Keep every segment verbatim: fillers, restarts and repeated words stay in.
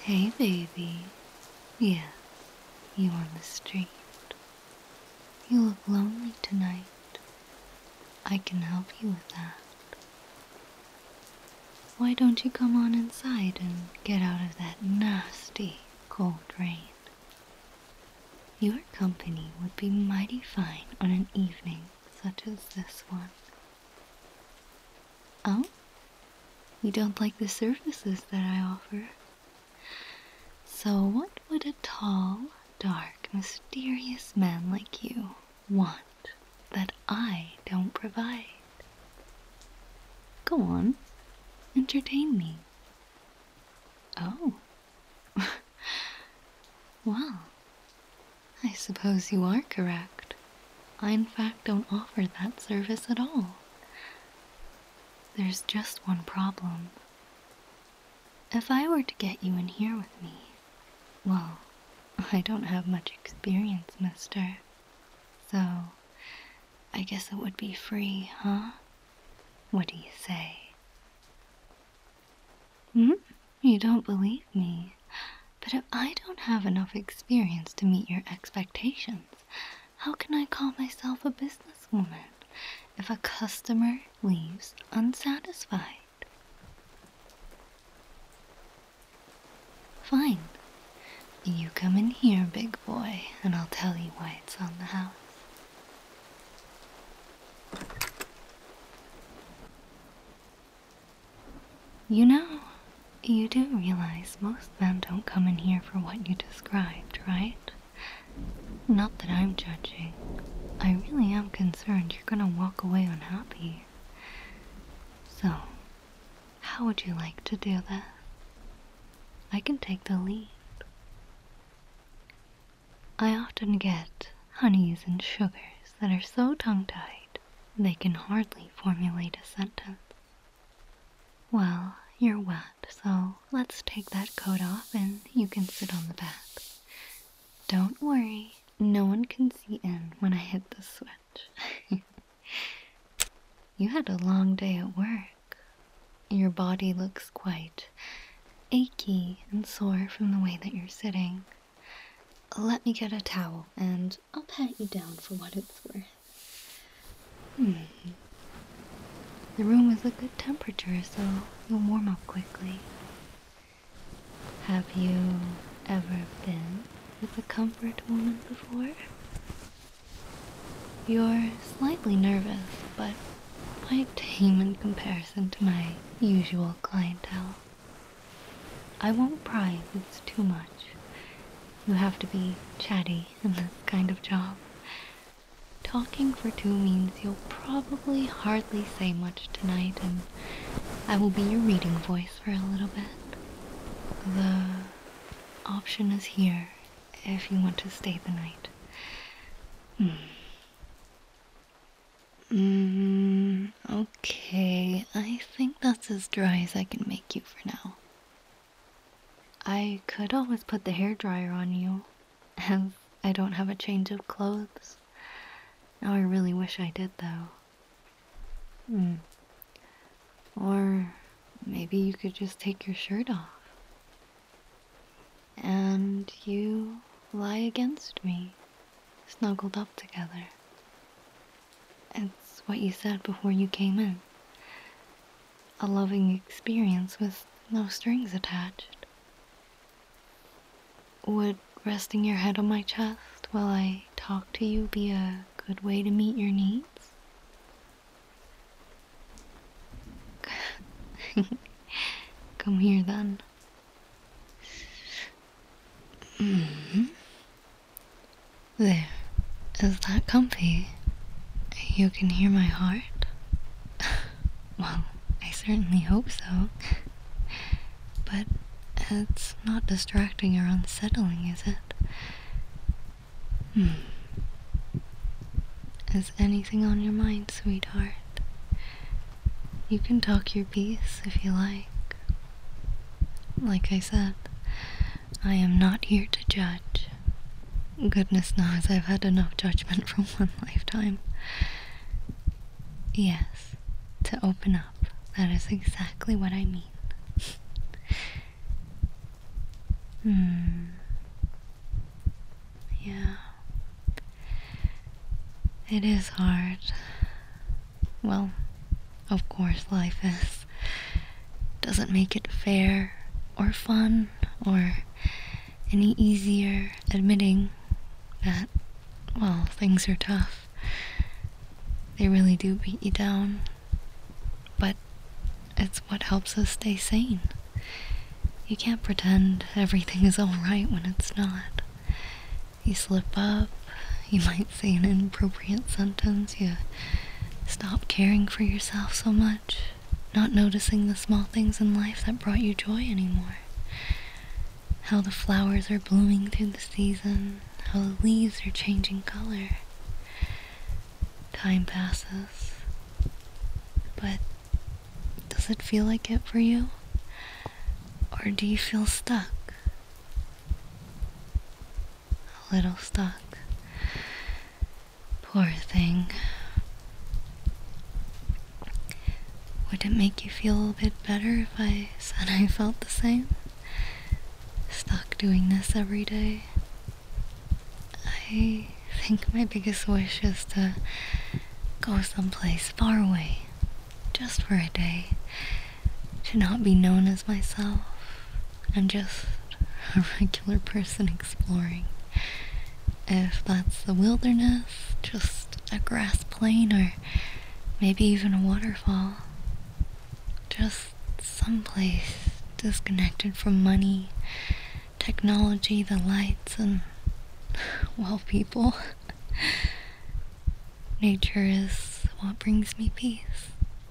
Hey, baby. Yeah, you on the street. You look lonely tonight. I can help you with that. Why don't you come on inside and get out of that nasty cold rain? Your company would be mighty fine on an evening such as this one. Oh? You don't like the services that I offer? So what would a tall, dark, mysterious man like you want that I don't provide? Go on, entertain me. Oh. Well, I suppose you are correct. I in fact don't offer that service at all. There's just one problem. If I were to get you in here with me, well, I don't have much experience, mister. So, I guess it would be free, huh? What do you say? Hmm? You don't believe me? But if I don't have enough experience to meet your expectations, how can I call myself a businesswoman if a customer leaves unsatisfied? Fine. You come in here, big boy, and I'll tell you why it's on the house. You know, you do realize most men don't come in here for what you described, right? Not that I'm judging. I really am concerned you're gonna walk away unhappy. So, how would you like to do this? I can take the lead. I often get honeys and sugars that are so tongue-tied they can hardly formulate a sentence. Well, you're wet, so let's take that coat off and you can sit on the bed. Don't worry, no one can see in when I hit the switch. You had a long day at work. Your body looks quite achy and sore from the way that you're sitting. Let me get a towel and I'll pat you down for what it's worth. Hmm. The room is a good temperature, so you'll warm up quickly. Have you ever been with a comfort woman before? You're slightly nervous, but quite tame in comparison to my usual clientele. I won't pry if it's too much. You have to be chatty in this kind of job. Talking for two means you'll probably hardly say much tonight, and I will be your reading voice for a little bit. The option is here if you want to stay the night. Hmm. Mm, okay, I think that's as dry as I can make you for now. I could always put the hairdryer on you, as I don't have a change of clothes. Now I really wish I did, though. Hmm. Or maybe you could just take your shirt off. And you lie against me, snuggled up together. It's what you said before you came in. A loving experience with no strings attached. Would resting your head on my chest while I talk to you be a good way to meet your needs? Come here then. Mm-hmm. There. Is that comfy? You can hear my heart? Well, I certainly hope so. But it's not distracting or unsettling, is it? Hmm. Is anything on your mind, sweetheart? You can talk your piece if you like. Like I said, I am not here to judge. Goodness knows I've had enough judgment from one lifetime. Yes, to open up, that is exactly what I mean. Hmm. Yeah. It is hard. Well, of course, life is. Doesn't make it fair or fun or any easier admitting that, well, things are tough. They really do beat you down. But it's what helps us stay sane. You can't pretend everything is alright when it's not. You slip up, you might say an inappropriate sentence, you stop caring for yourself so much, not noticing the small things in life that brought you joy anymore. How the flowers are blooming through the season, how the leaves are changing color. Time passes, but does it feel like it for you? Or do you feel stuck? A little stuck. Poor thing. Would it make you feel a bit better if I said I felt the same? Stuck doing this every day. I think my biggest wish is to go someplace far away, just for a day, to not be known as myself, and just a regular person exploring. If that's the wilderness, just a grass plain, or maybe even a waterfall. Just someplace disconnected from money, technology, the lights, and, well, people. Nature is what brings me peace.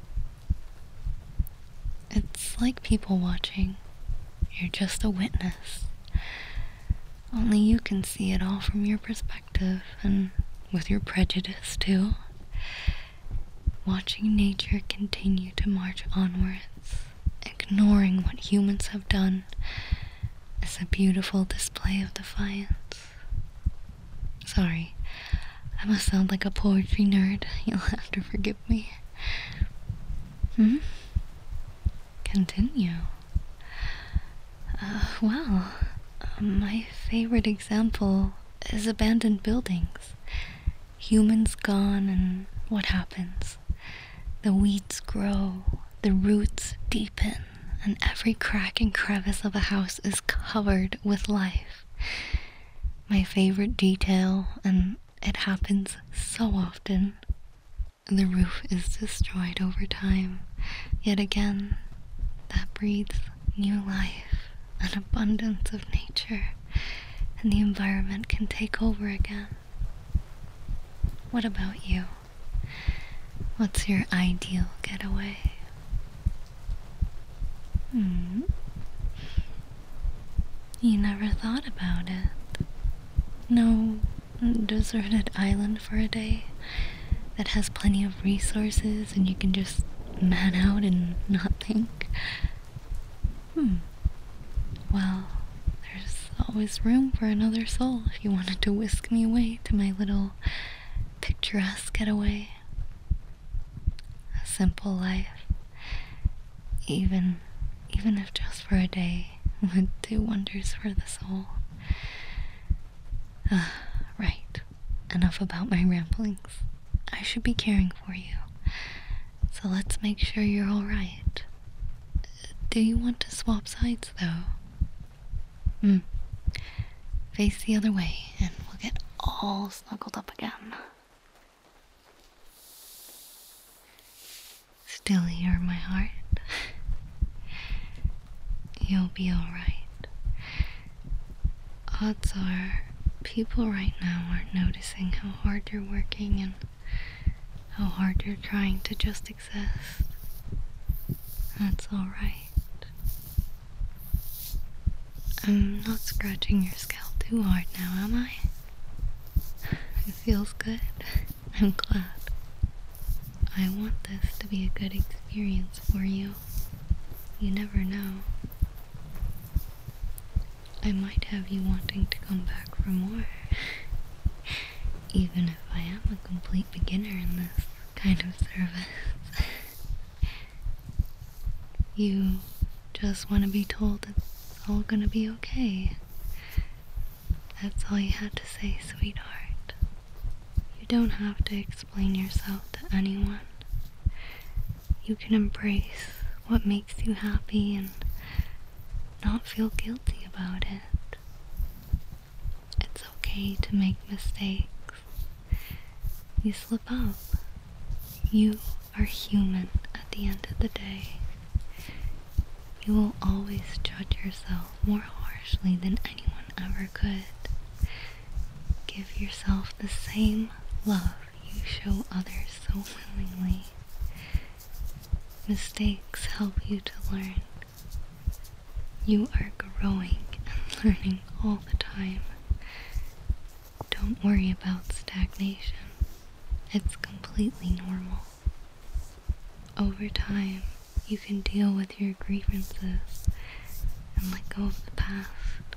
It's like people watching. You're just a witness. Only you can see it all from your perspective, and with your prejudice too. Watching nature continue to march onwards, ignoring what humans have done, is a beautiful display of defiance. Sorry, I must sound like a poetry nerd. You'll have to forgive me. Hmm? Continue. Uh, well, uh, my favorite example is abandoned buildings. Humans gone, and what happens? The weeds grow, the roots deepen, and every crack and crevice of a house is covered with life. My favorite detail, and it happens so often, the roof is destroyed over time. Yet again, that breathes new life, an abundance of nature, and the environment can take over again. What about you? What's your ideal getaway? Hmm? You never thought about it. No deserted island for a day that has plenty of resources and you can just man out and not think? Hmm. Well, there's always room for another soul if you wanted to whisk me away to my little picturesque getaway. A simple life, even even if just for a day, would do wonders for the soul. Uh, right, enough about my ramblings. I should be caring for you, so let's make sure you're alright. Do you want to swap sides, though? Hmm. Face the other way, and we'll get all snuggled up again. Still here, my heart. You'll be alright. Odds are, people right now aren't noticing how hard you're working and how hard you're trying to just exist. That's alright. I'm not scratching your scalp too hard now, am I? It feels good. I'm glad. I want this to be a good experience for you. You never know. I might have you wanting to come back for more. Even if I am a complete beginner in this kind of service. You just want to be told it's all gonna be okay. That's all you had to say, sweetheart. You don't have to explain yourself to anyone. You can embrace what makes you happy and not feel guilty about it. It's okay to make mistakes. You slip up. You are human at the end of the day. You will always judge yourself more harshly than anyone ever could. Give yourself the same love you show others so willingly. Mistakes help you to learn. You are growing and learning all the time. Don't worry about stagnation. It's completely normal. Over time, you can deal with your grievances and let go of the past.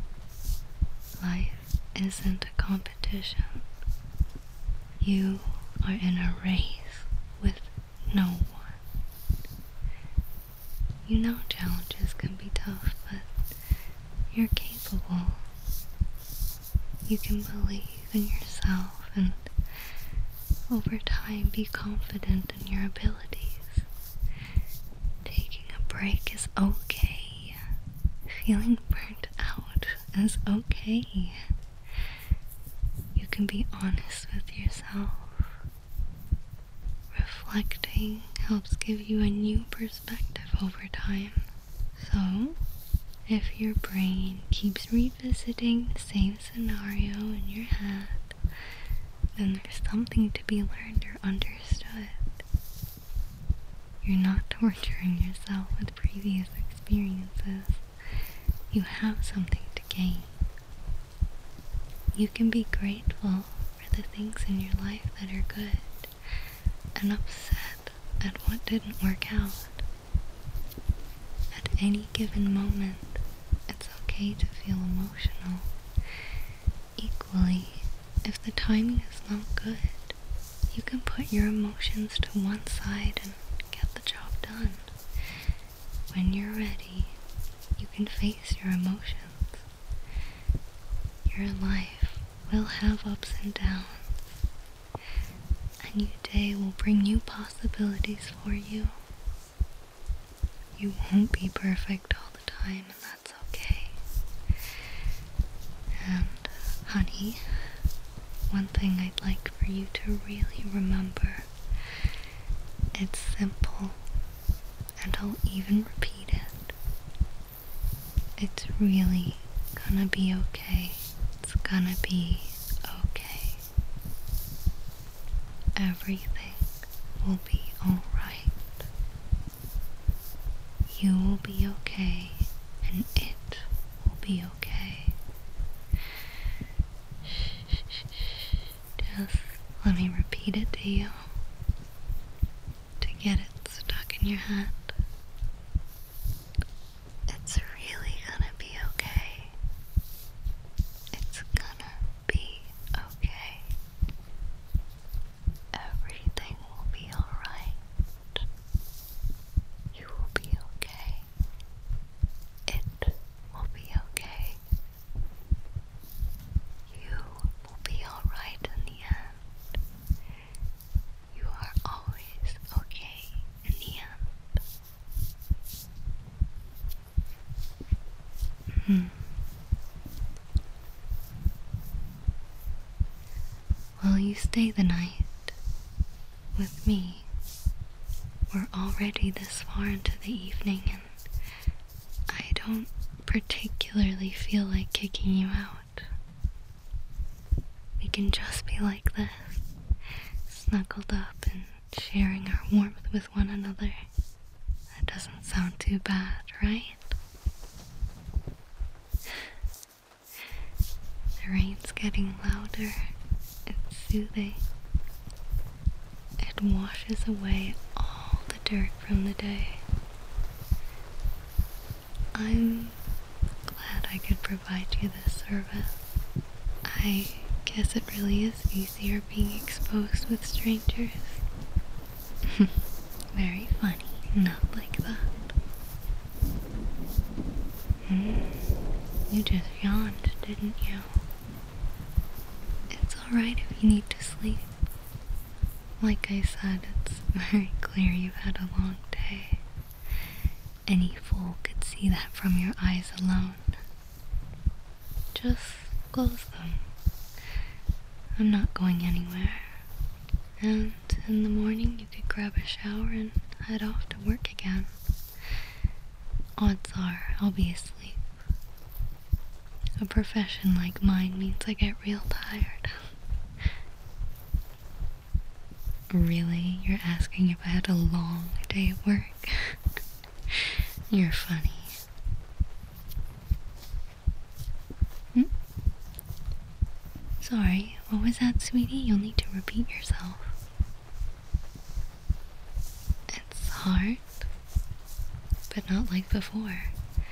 Life isn't a competition. You are in a race with no one. You know challenges can be tough, but you're capable. You can believe in yourself and over time be confident in your abilities. Taking a break is okay. Feeling burnt out is okay. You can be honest with yourself. Reflecting helps give you a new perspective over time. So, if your brain keeps revisiting the same scenario in your head, then there's something to be learned or understood. You're not torturing yourself with previous experiences. You have something to gain. You can be grateful for the things in your life that are good and upset at what didn't work out. At any given moment, it's okay to feel emotional. Equally, if the timing is not good, you can put your emotions to one side and get the job done. When you're ready, you can face your emotions. Your life will have ups and downs. A new day will bring new possibilities for you. You won't be perfect all the time, and that's okay. And, honey, one thing I'd like for you to really remember. It's simple, and I'll even repeat it. It's really gonna be okay. It's gonna be okay. Everything will be alright. You will be okay, and it will be okay. Just let me repeat it to you to get it stuck in your head. It's really gonna be okay. It's gonna be okay. Everything will be alright. You will be okay. It will be okay. You will be alright in the end. You are always okay in the end. Hmm. Will you stay the night with me? We're already this far into the evening and I don't particularly feel like kicking you out. We can just be like this, snuggled up and sharing our warmth with one another. That doesn't sound too bad, right? The rain's getting louder. It's soothing. It washes away all the dirt from the day. I'm glad I could provide you this service. I guess it really is easier being exposed with strangers. Very funny, not like that. Mm. You just yawned, didn't you? It's alright if you need to sleep. Like I said, it's very clear you've had a long day. Any fool could see that from your eyes alone. Just close them. I'm not going anywhere. And in the morning you could grab a shower and head off to work again. Odds are I'll be asleep. A profession like mine means I get real tired. Really? You're asking if I had a long day at work? You're funny. Hmm? Sorry, what was that, sweetie? You'll need to repeat yourself. It's hard, but not like before.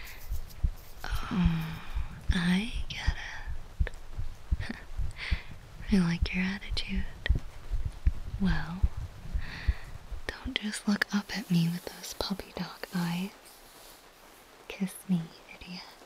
Oh, I get it. I like your attitude. Well, don't just look up at me with those puppy dog eyes. Kiss me, idiot.